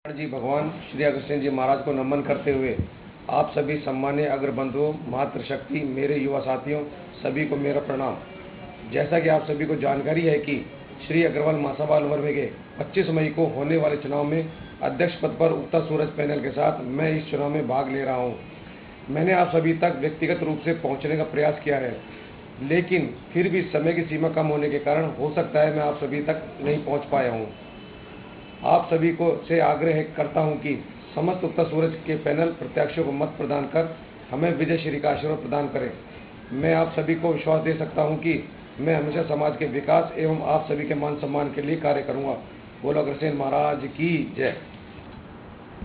जी भगवान श्री अग्रसेन जी महाराज को नमन करते हुए आप सभी सम्मान्य अग्रबंधुओं, मातृशक्ति, मेरे युवा साथियों, सभी को मेरा प्रणाम। जैसा कि आप सभी को जानकारी है कि श्री अग्रवाल महासभा अलवर के 25 मई को होने वाले चुनाव में अध्यक्ष पद पर उगता सूरज पैनल के साथ मैं इस चुनाव में भाग ले रहा हूं। मैंने आप सभी तक व्यक्तिगत रूप से पहुंचने का प्रयास किया है, लेकिन फिर भी समय की सीमा कम होने के कारण हो सकता है मैं आप सभी तक नहीं पहुंच पाया हूं। आप सभी को से आग्रह करता हूं कि समस्त उगता सूरज के पैनल प्रत्याशियों को मत प्रदान कर हमें विजय श्री का आशीर्वाद प्रदान करें। मैं आप सभी को विश्वास दे सकता हूं कि मैं हमेशा समाज के विकास एवं आप सभी के मान सम्मान के लिए कार्य करूंगा। बोलो अग्रसेन महाराज की जय।